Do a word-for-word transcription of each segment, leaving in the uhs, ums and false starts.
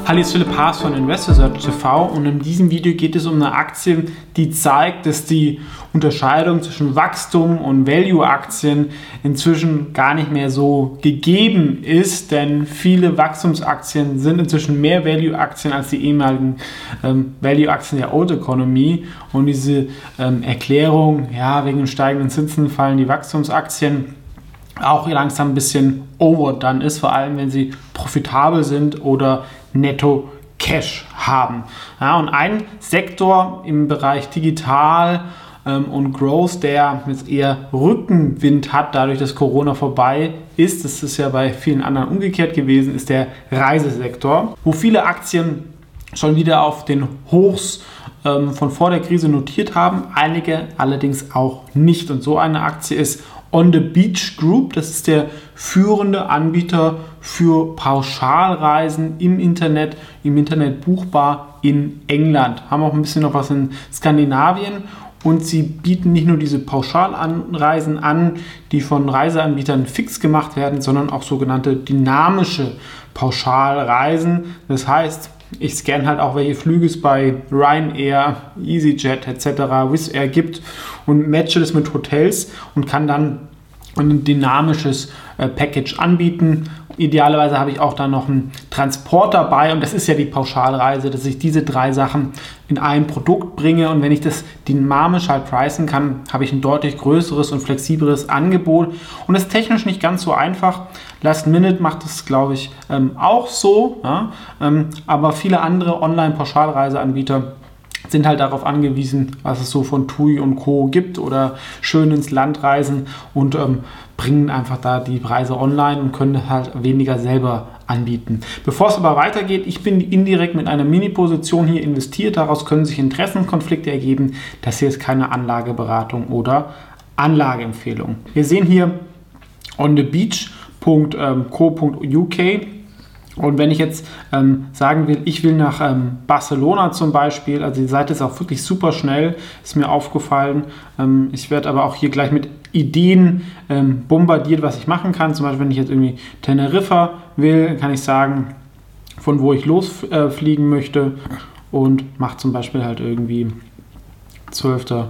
Hallo, hier ist Philipp Haas von InvestorSearch T V und in diesem Video geht es um eine Aktie, die zeigt, dass die Unterscheidung zwischen Wachstum und Value-Aktien inzwischen gar nicht mehr so gegeben ist, denn viele Wachstumsaktien sind inzwischen mehr Value-Aktien als die ehemaligen ähm, Value-Aktien der Old Economy und diese ähm, Erklärung, ja, wegen den steigenden Zinsen fallen die Wachstumsaktien auch langsam ein bisschen overdone ist, vor allem wenn sie profitabel sind oder netto Cash haben. Ja, und ein Sektor im Bereich Digital ähm, und Growth, der jetzt eher Rückenwind hat, dadurch, dass Corona vorbei ist, das ist ja bei vielen anderen umgekehrt gewesen, ist der Reisesektor, wo viele Aktien schon wieder auf den Hochs ähm, von vor der Krise notiert haben, einige allerdings auch nicht. Und so eine Aktie ist On the Beach Group, das ist der führende Anbieter für Pauschalreisen im Internet, im Internet buchbar in England. Haben auch ein bisschen noch was in Skandinavien und sie bieten nicht nur diese Pauschalreisen an, die von Reiseanbietern fix gemacht werden, sondern auch sogenannte dynamische Pauschalreisen. Das heißt, ich scanne halt auch, welche Flüge es bei Ryanair, EasyJet et cetera, Wizz Air gibt und matche das mit Hotels und kann dann ein dynamisches äh, Package anbieten. Idealerweise habe ich auch dann noch einen Transport dabei und das ist ja die Pauschalreise, dass ich diese drei Sachen in ein Produkt bringe und wenn ich das dynamisch halt pricen kann, habe ich ein deutlich größeres und flexibleres Angebot und das ist technisch nicht ganz so einfach. Last Minute macht das, glaube ich, ähm, auch so, ja? ähm, aber viele andere Online-Pauschalreiseanbieter sind halt darauf angewiesen, was es so von TUI und Co. gibt oder schön ins Land reisen und ähm, bringen einfach da die Preise online und können halt weniger selber anbieten. Bevor es aber weitergeht, ich bin indirekt mit einer Mini-Position hier investiert, daraus können sich Interessenkonflikte ergeben. Das hier ist keine Anlageberatung oder Anlageempfehlung. Wir sehen hier on the beach punkt co punkt u k. Und wenn ich jetzt ähm, sagen will, ich will nach ähm, Barcelona zum Beispiel, also die Seite ist auch wirklich super schnell, ist mir aufgefallen. Ähm, ich werde aber auch hier gleich mit Ideen ähm, bombardiert, was ich machen kann. Zum Beispiel, wenn ich jetzt irgendwie Teneriffa will, kann ich sagen, von wo ich losfliegen äh, möchte und mache zum Beispiel halt irgendwie zwölften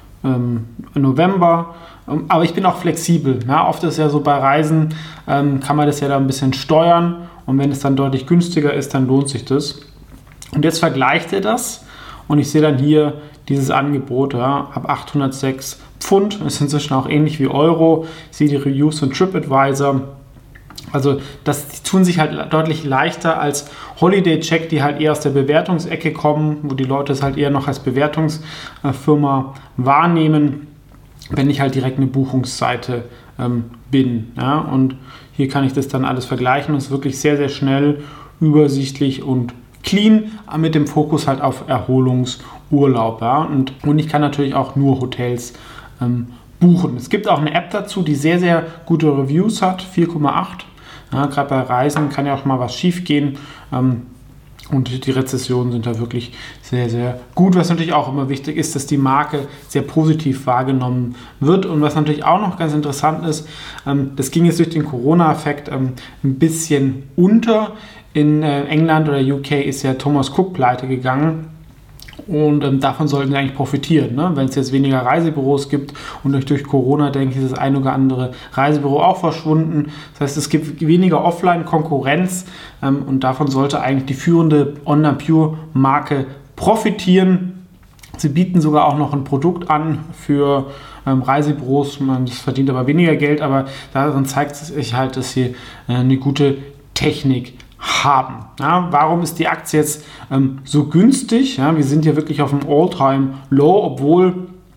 November. Aber ich bin auch flexibel. Ja, oft ist ja so bei Reisen, ähm, kann man das ja da ein bisschen steuern. Und wenn es dann deutlich günstiger ist, dann lohnt sich das. Und jetzt vergleicht er das und ich sehe dann hier dieses Angebot ja, ab achthundertsechs Pfund. Das ist inzwischen auch ähnlich wie Euro. Ich sehe die Reviews von TripAdvisor. Also das die tun sich halt deutlich leichter als Holiday Check, die halt eher aus der Bewertungsecke kommen, wo die Leute es halt eher noch als Bewertungsfirma wahrnehmen, wenn ich halt direkt eine Buchungsseite ähm, bin. Ja? Und hier kann ich das dann alles vergleichen und es ist wirklich sehr, sehr schnell, übersichtlich und clean, mit dem Fokus halt auf Erholungsurlaub. Ja? Und, und ich kann natürlich auch nur Hotels ähm, buchen. Es gibt auch eine App dazu, die sehr, sehr gute Reviews hat, vier Komma acht. Ja, gerade bei Reisen kann ja auch mal was schief gehen. Ähm, Und die Rezessionen sind da wirklich sehr, sehr gut. Was natürlich auch immer wichtig ist, dass die Marke sehr positiv wahrgenommen wird. Und was natürlich auch noch ganz interessant ist, das ging jetzt durch den Corona-Effekt ein bisschen unter. In England oder U K ist ja Thomas Cook pleite gegangen. Und ähm, davon sollten sie eigentlich profitieren, ne? Wenn es jetzt weniger Reisebüros gibt und durch, durch Corona, denke ich, ist das ein oder andere Reisebüro auch verschwunden. Das heißt, es gibt weniger Offline-Konkurrenz ähm, und davon sollte eigentlich die führende Online-Pure-Marke profitieren. Sie bieten sogar auch noch ein Produkt an für ähm, Reisebüros, man das verdient aber weniger Geld, aber darin zeigt es sich halt, dass sie äh, eine gute Technik haben. Ja, warum ist die Aktie jetzt ähm, so günstig? Ja, wir sind ja wirklich auf einem All-Time-Low, obwohl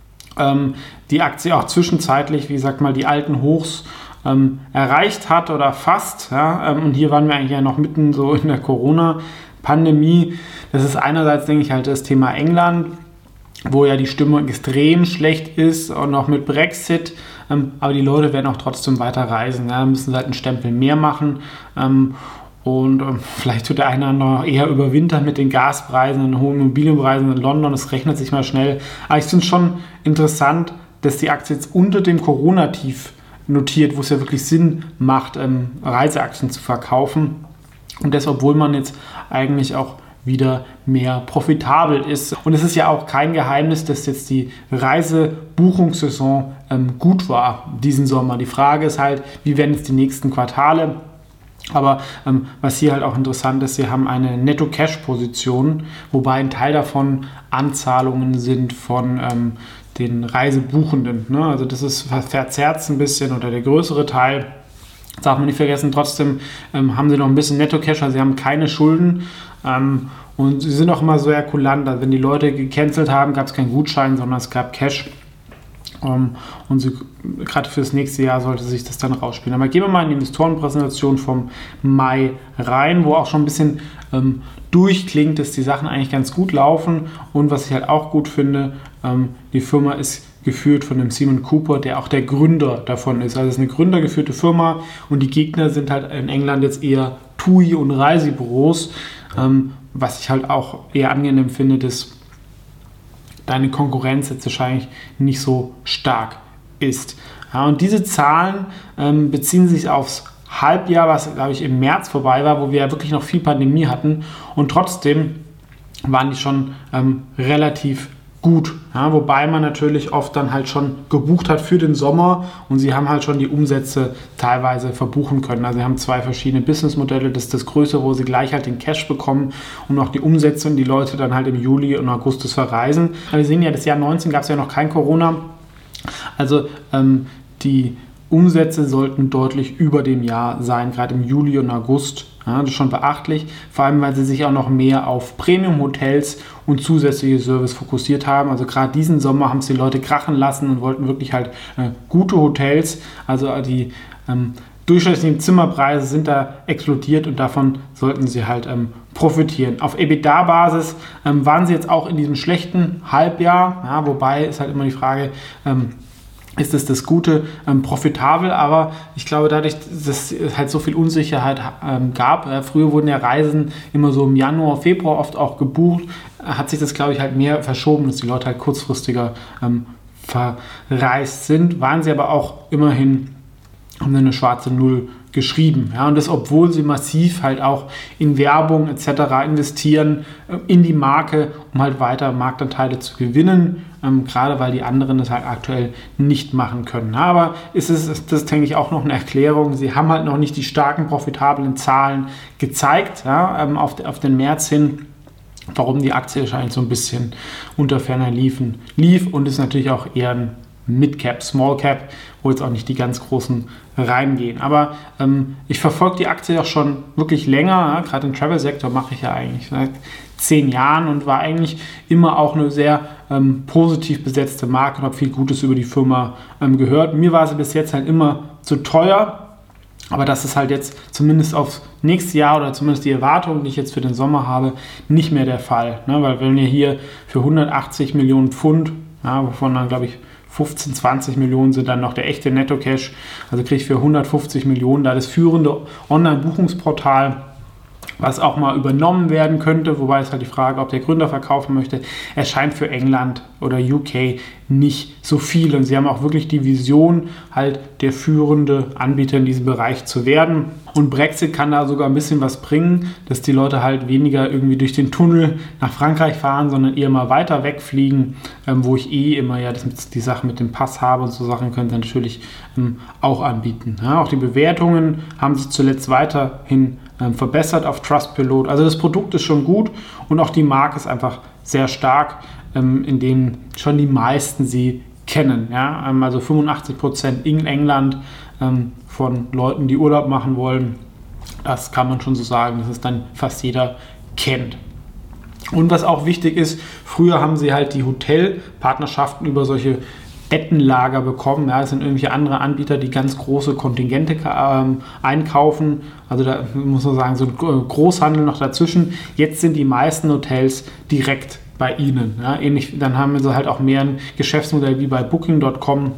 ähm, die Aktie auch zwischenzeitlich, wie gesagt mal, die alten Hochs ähm, erreicht hat oder fast. Ja, ähm, und hier waren wir eigentlich ja noch mitten so in der Corona-Pandemie. Das ist einerseits, denke ich, halt das Thema England, wo ja die Stimmung extrem schlecht ist und auch mit Brexit. Ähm, aber die Leute werden auch trotzdem weiter reisen. Ja, müssen halt einen Stempel mehr machen. Ähm, Und ähm, vielleicht tut der eine oder andere eher überwintern mit den Gaspreisen und hohen Immobilienpreisen in London. Das rechnet sich mal schnell. Aber ich finde es schon interessant, dass die Aktie jetzt unter dem Corona-Tief notiert, wo es ja wirklich Sinn macht, ähm, Reiseaktien zu verkaufen. Und das, obwohl man jetzt eigentlich auch wieder mehr profitabel ist. Und es ist ja auch kein Geheimnis, dass jetzt die Reisebuchungssaison ähm, gut war diesen Sommer. Die Frage ist halt, wie werden jetzt die nächsten Quartale? Aber ähm, was hier halt auch interessant ist, sie haben eine Netto-Cash-Position, wobei ein Teil davon Anzahlungen sind von ähm, den Reisebuchenden. Ne? Also das ist verzerrt ein bisschen oder der größere Teil. Das darf man nicht vergessen, trotzdem ähm, haben sie noch ein bisschen Netto-Cash, also sie haben keine Schulden ähm, und sie sind auch immer so kulant. Also wenn die Leute gecancelt haben, gab es keinen Gutschein, sondern es gab Cash. Um, und sie, gerade für das nächste Jahr sollte sich das dann rausspielen. Aber gehen wir mal in die Investorenpräsentation vom Mai rein, wo auch schon ein bisschen ähm, durchklingt, dass die Sachen eigentlich ganz gut laufen. Und was ich halt auch gut finde, ähm, die Firma ist geführt von dem Simon Cooper, der auch der Gründer davon ist. Also es ist eine gründergeführte Firma und die Gegner sind halt in England jetzt eher T U I und Reisebüros, ähm, was ich halt auch eher angenehm finde, dass deine Konkurrenz jetzt wahrscheinlich nicht so stark ist. Ja, und diese Zahlen ähm, beziehen sich aufs Halbjahr, was, glaube ich, im März vorbei war, wo wir ja wirklich noch viel Pandemie hatten. Und trotzdem waren die schon ähm, relativ gut. Ja, wobei man natürlich oft dann halt schon gebucht hat für den Sommer und sie haben halt schon die Umsätze teilweise verbuchen können. Also sie haben zwei verschiedene Businessmodelle. Das ist das Größte, wo sie gleich halt den Cash bekommen und auch die Umsätze und die Leute dann halt im Juli und August verreisen. Aber wir sehen ja, das Jahr neunzehn gab es ja noch kein Corona. Also ähm, die Umsätze sollten deutlich über dem Jahr sein, gerade im Juli und August. Ja, das ist schon beachtlich, vor allem weil sie sich auch noch mehr auf Premium-Hotels und zusätzliche Service fokussiert haben. Also gerade diesen Sommer haben es die Leute krachen lassen und wollten wirklich halt äh, gute Hotels. Also die ähm, durchschnittlichen Zimmerpreise sind da explodiert und davon sollten sie halt ähm, profitieren. Auf EBITDA-Basis ähm, waren sie jetzt auch in diesem schlechten Halbjahr, ja, wobei ist halt immer die Frage, ähm, ist es das Gute, ähm, profitabel, aber ich glaube dadurch, dass es halt so viel Unsicherheit ähm, gab, äh, früher wurden ja Reisen immer so im Januar, Februar oft auch gebucht, äh, hat sich das, glaube ich, halt mehr verschoben, dass die Leute halt kurzfristiger ähm, verreist sind, waren sie aber auch immerhin, haben eine schwarze Null geschrieben. Ja, und das, obwohl sie massiv halt auch in Werbung et cetera investieren, äh, in die Marke, um halt weiter Marktanteile zu gewinnen, ähm, gerade weil die anderen das halt aktuell nicht machen können. Ja, aber ist es, ist das, denke ich, auch noch eine Erklärung. Sie haben halt noch nicht die starken, profitablen Zahlen gezeigt, ja, ähm, auf, auf den März hin, warum die Aktie wahrscheinlich so ein bisschen unter ferner liefen, lief und ist natürlich auch eher ein Mid-Cap, Small-Cap, wo jetzt auch nicht die ganz großen reingehen. Aber ähm, ich verfolge die Aktie auch schon wirklich länger. Ja? Gerade im Travel-Sektor mache ich ja eigentlich seit zehn Jahren und war eigentlich immer auch eine sehr ähm, positiv besetzte Marke und habe viel Gutes über die Firma ähm, gehört. Mir war sie bis jetzt halt immer zu teuer. Aber das ist halt jetzt zumindest aufs nächste Jahr oder zumindest die Erwartung, die ich jetzt für den Sommer habe, nicht mehr der Fall. Ne? Weil wenn wir hier für hundertachtzig Millionen Pfund, ja, wovon dann glaube ich fünfzehn, zwanzig Millionen sind dann noch der echte Netto-Cash, also kriege ich für hundertfünfzig Millionen da das führende Online-Buchungsportal, was auch mal übernommen werden könnte, wobei es halt die Frage, ob der Gründer verkaufen möchte, erscheint für England oder U K nicht so viel. Und sie haben auch wirklich die Vision, halt der führende Anbieter in diesem Bereich zu werden. Und Brexit kann da sogar ein bisschen was bringen, dass die Leute halt weniger irgendwie durch den Tunnel nach Frankreich fahren, sondern eher mal weiter wegfliegen, ähm, wo ich eh immer ja das, die Sache mit dem Pass habe und so Sachen können sie natürlich ähm, auch anbieten. Ja, auch die Bewertungen haben sich zuletzt weiterhin ähm, verbessert auf Trustpilot. Also das Produkt ist schon gut und auch die Marke ist einfach sehr stark, ähm, in denen schon die meisten sie kennen. Ja? Ähm, also fünfundachtzig Prozent in England ähm, von Leuten, die Urlaub machen wollen. Das kann man schon so sagen, dass es dann fast jeder kennt. Und was auch wichtig ist, früher haben sie halt die Hotelpartnerschaften über solche Bettenlager bekommen. Ja, es sind irgendwelche andere Anbieter, die ganz große Kontingente ähm, einkaufen. Also da muss man sagen, so ein Großhandel noch dazwischen. Jetzt sind die meisten Hotels direkt bei ihnen. Ja, ähnlich, dann haben sie halt auch mehr ein Geschäftsmodell wie bei Booking Punkt com.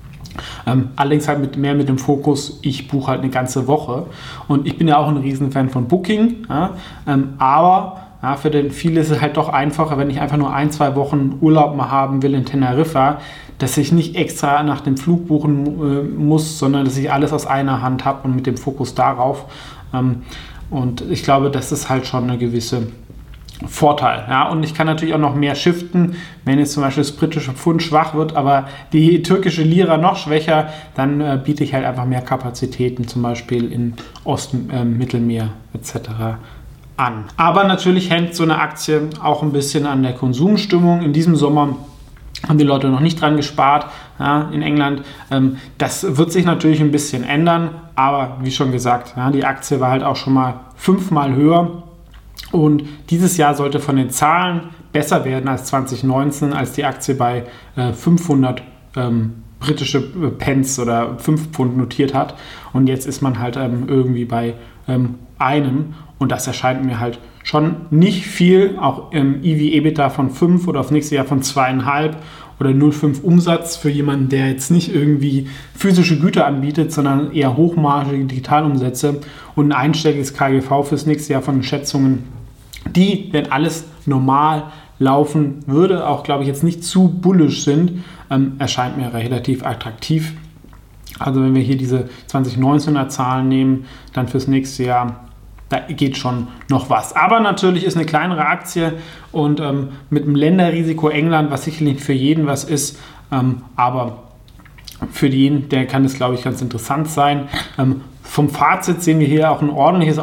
Ähm, allerdings halt mit, mehr mit dem Fokus, ich buche halt eine ganze Woche. Und ich bin ja auch ein Riesenfan von Booking. Ja, ähm, aber ja, für den viele ist es halt doch einfacher, wenn ich einfach nur ein, zwei Wochen Urlaub mal haben will in Teneriffa, dass ich nicht extra nach dem Flug buchen äh, muss, sondern dass ich alles aus einer Hand habe und mit dem Fokus darauf. Ähm, Und ich glaube, das ist halt schon eine gewisse Vorteil. Ja? Und ich kann natürlich auch noch mehr shiften, wenn jetzt zum Beispiel das britische Pfund schwach wird, aber die türkische Lira noch schwächer, dann äh, biete ich halt einfach mehr Kapazitäten, zum Beispiel in Osten, äh, Mittelmeer et cetera an. Aber natürlich hängt so eine Aktie auch ein bisschen an der Konsumstimmung. In diesem Sommer haben die Leute noch nicht dran gespart, ja, in England. Ähm, das wird sich natürlich ein bisschen ändern, aber wie schon gesagt, ja, die Aktie war halt auch schon mal fünfmal höher. Und dieses Jahr sollte von den Zahlen besser werden als zwanzig neunzehn, als die Aktie bei äh, fünfhundert ähm, britische Pence oder fünf Pfund notiert hat. Und jetzt ist man halt ähm, irgendwie bei ähm, einem. Und das erscheint mir halt schon nicht viel. Auch im E V-EBITDA von fünf oder auf nächstes Jahr von zwei Komma fünf oder null Komma fünf Umsatz für jemanden, der jetzt nicht irgendwie physische Güter anbietet, sondern eher hochmargige Digitalumsätze und ein einstelliges K G V fürs nächste Jahr von Schätzungen, die, wenn alles normal laufen würde, auch glaube ich jetzt nicht zu bullisch sind, ähm, erscheint mir relativ attraktiv. Also wenn wir hier diese zwanzig neunzehner Zahlen nehmen, dann fürs nächste Jahr, da geht schon noch was. Aber natürlich ist eine kleinere Aktie und ähm, mit dem Länderrisiko England, was sicherlich für jeden was ist, ähm, aber für jeden, der kann es, glaube ich, ganz interessant sein. Ähm, vom Fazit sehen wir hier auch ein ordentliches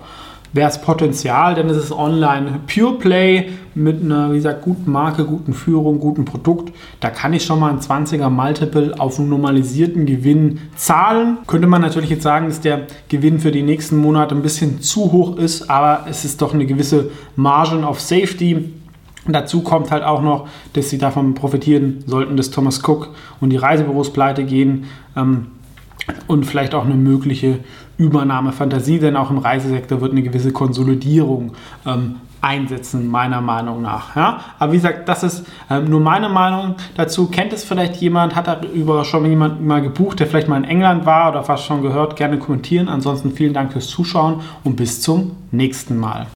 Aufwärtspotenzial, denn es ist online Pure Play mit einer, wie gesagt, guten Marke, guten Führung, guten Produkt. Da kann ich schon mal ein zwanziger Multiple auf einen normalisierten Gewinn zahlen. Könnte man natürlich jetzt sagen, dass der Gewinn für die nächsten Monate ein bisschen zu hoch ist, aber es ist doch eine gewisse Margin of Safety. Und dazu kommt halt auch noch, dass sie davon profitieren sollten, dass Thomas Cook und die Reisebüros pleite gehen ähm, und vielleicht auch eine mögliche Übernahmefantasie, denn auch im Reisesektor wird eine gewisse Konsolidierung ähm, einsetzen, meiner Meinung nach. Ja? Aber wie gesagt, das ist ähm, nur meine Meinung dazu. Kennt es vielleicht jemand, hat darüber schon jemand mal gebucht, der vielleicht mal in England war oder fast schon gehört, gerne kommentieren. Ansonsten vielen Dank fürs Zuschauen und bis zum nächsten Mal.